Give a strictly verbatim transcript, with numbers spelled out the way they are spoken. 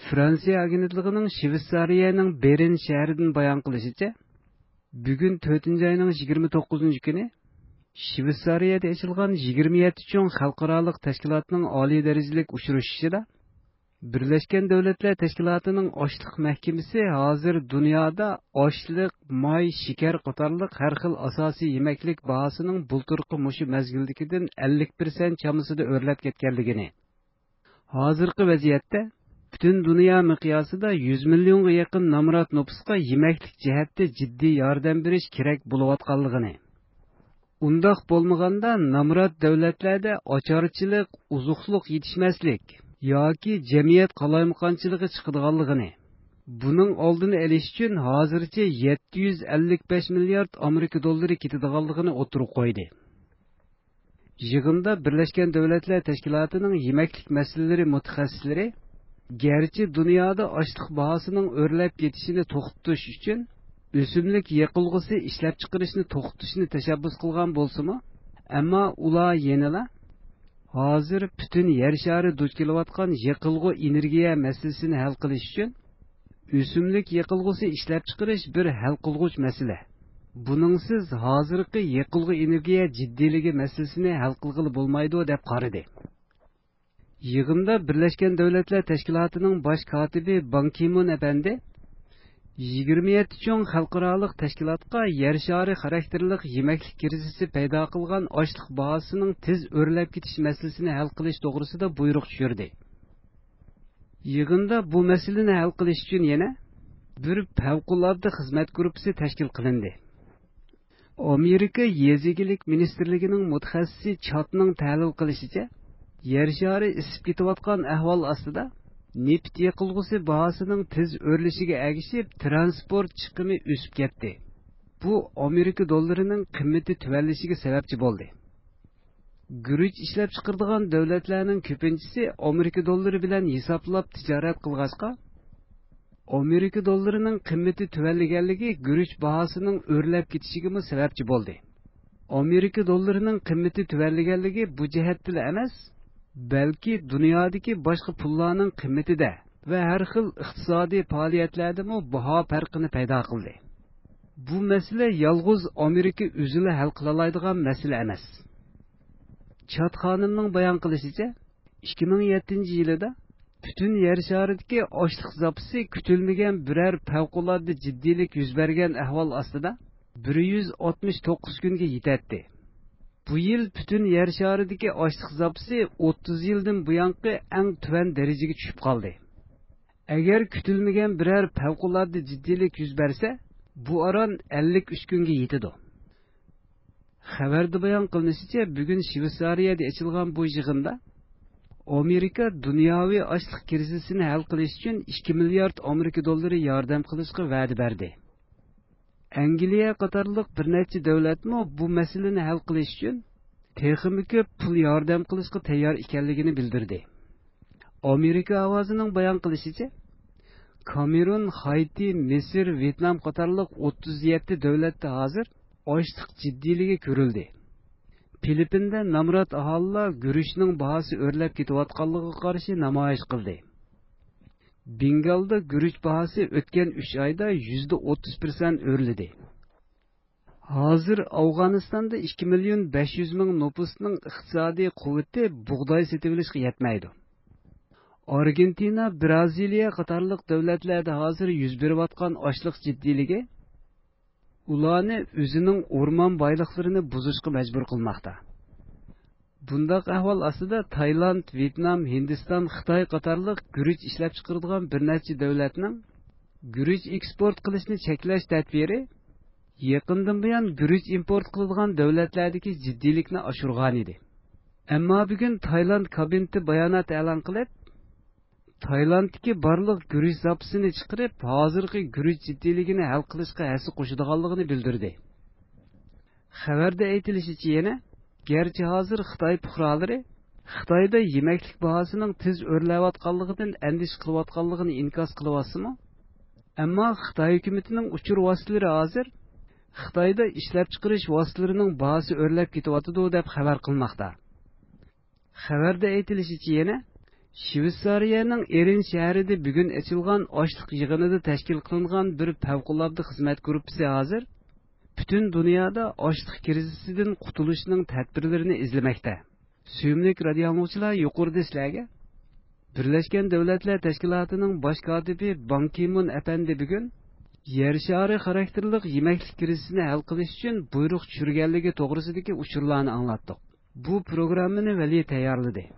Fransiya agentligining Shveysariyaning Bern shahridan bayon qilishicha, bugun to'rtinchi oyning yigirma to'qqizinchi kuni Shveysariyada ochilgan yigirma yetti cho'ng xalqaro tashkilotning oliy darajalik uchrashishida Birlashgan Davlatlar Tashkilotining Ochliq mahkamasi hozir dunyoda ochliq, moy, shakar qatorliq har xil asosiy yemaklik bahosining bulturqi mushu mazgildikidan ellik persent chamasida o'rlab ketganligini, hozirgi vaziyatda butun dunyo miqyosida yuz millionga yaqin nomrod nupusga yemaklik jihatda jiddiy yordam berish kerak bo'layotganligini, undoq bo'lmaganda nomrod davlatlarda ocharchilik, uzuqliq yetishmaslik yoki jamiyat qalaymaqonchiligi chiqadiganligini, buning oldini olish uchun hozircha yetti yuz ellik besh milliard Amerika dollari ketadiganligini o'tirib qo'ydi. Yig'inda Birlashgan Davlatlar Tashkilotining yemaklik masalalari mutaxassislari garchi dunyoda ochliq bahosining o'rlab ketishini to'xtatish uchun o'simlik yiqilg'isi ishlab chiqarishni to'xtatishni tashabbus qilgan bo'lsa-mu, ammo ular yanada hozir butun yer shari duch kelayotgan yiqilg'u energiya masalasini hal qilish uchun o'simlik yiqilg'isi ishlab chiqarish bir hal qilg'uch masala. Buningsiz hozirgi yiqilg'u energiya jiddiyligi masalasini hal qilg'ili bo'lmaydi deb qaradi. Yig'inda Birlashgan Davlatlar Tashkilotining bosh kotibi Ban Ki-moon apandi yigirma yetti cho'ng xalqaro tashkilotga yer shari xarakterlik yemaklik krizisi paydo qilgan ochliq bahosining tez o'rlab ketish masalasini hal qilish to'g'risida buyruq tushirdi. Yig'inda bu masalani hal qilish uchun yana bir favqulodda xizmat guruhi tashkil qilindi. Amerika Yezigilik ministrligining mutaxassisi Chatning tahlil qilishicha, yer shari isib ketayotgan ahvol ostida neft yiqilg'usi bahosining tez o'rlishiga ergishib transport chiqimi o'sib ketdi. Bu Amerika dollarining qiymati tuvanlishiga sababchi bo'ldi. Guruch ishlab chiqaradigan davlatlarning ko'pinchisi Amerika dollari bilan hisoblab tijorat qilg'achqa, Amerika dollarining qiymati tuvanliganligi guruch bahosining o'rlab ketishiga sababchi bo'ldi. Amerika dollarining qiymati tuvanliganligi bu jihatdan emas, balki dunyodagi boshqa pullarning qiymatida va har xil iqtisodiy faoliyatlarda mu baho farqini paydo qildi. Bu masala yolg'iz Amerika o'zini hal qila oladigan masala emas. Chat xonimning bayon qilishicha, ikki ming yettinchi yilda butun yer sharidagi ochliq zapisi kutilmagan biror favqulodda jiddiylik yuz bergan ahvol ostida bir yuz oltmish to'qqiz kunga yetadi. Bu yil butun yer sharidagi ochliq zapisi o'ttiz yildan buyongi eng tuvan darajaga tushib qoldi. Agar kutilmagan biror favqulodda jiddiylik yuz bersa, bu aron ellik uch kunga yetadi. Xabarda bayon qilinishicha, bugun Shveysariyada ochilgan bu yig'inda Amerika dunyoviy ochliq krizisini hal qilish uchun ikki milliard Amerika dollari yordam qilishga va'da berdi. Angliya qatorliq bir necha davlatmi bu masalani hal qilish uchun texnik ko'p pul yordam qilishga tayyor ekanligini bildirdi. Amerika ovozining bayon qilishicha, Kamerun, Haiti, Misr, Vyetnam qatorliq o'ttiz yetti davlatda hozir ochliq jiddiyligi ko'rildi. Filippinda nomrod aholilar guruchning bahosi o'rlab ketayotganligiga qarshi namoyish qildi. Bengalda guruch bahosi o'tgan uch oyda yuzda o'ttiz persent o'rladi. Hozir Afg'onistonda ikki million besh yuz ming nupusning iqtisodiy quvvati bug'doy sotib olishga yetmaydi. Argentina, Braziliya qatorliq davlatlarda hozir yuz berayotgan ochliq jiddiyligi ularni o'zining o'rmon boyliqlarini buzishga majbur qilmoqda. Bundaq ahvol ostida Tailand, Vyetnam, Hindiston, Xitoy qatorliq guruch ishlab chiqaradigan bir necha davlatning guruch eksport qilishni cheklash tadbiri yaqindan buyon guruch import qiladigan davlatlardagi jiddiylikni oshirgan edi. Ammo bugun Tailand kabineti bayonot e'lon qilib, Tailanddagi barliq guruch zapisini chiqarib, hozirgi guruch jiddiyligini hal qilishga hassa qo'shadiganligini bildirdi. Xabarda aytilishicha yana, garchi hozir Xitoy fuqarolari Xitoyda yemaklik bahosining tez o'rlayotganligidan andish qilayotganligini inkos qilyapsimi? Ammo Xitoy hukumatining uchur vositalari hozir Xitoyda ishlab chiqarish vositalarining bahosi o'rlab ketyapti deb xabar qilmoqda. Xabarda aytilishicha yana, Shveysariyaning Erin shahrida bugun ochilgan ochliq yig'inida tashkil qilingan bir favqulodda xizmat gruppasi hozir butun dunyoda ochliq krizisidan qutulishning tadbirlarini izlamoqda. Suyimli radio anglovchilar, yuqorida sizlarga Birlashgan Davlatlar Tashkilotining bosh kotibi Ban Ki-mun apandi bugun yer shari xarakterli yemaklik krizisini hal qilish uchun buyruq tushirganligi to'g'risidagi uchurlarni anglatdik. Bu programmani Vali tayyorladi.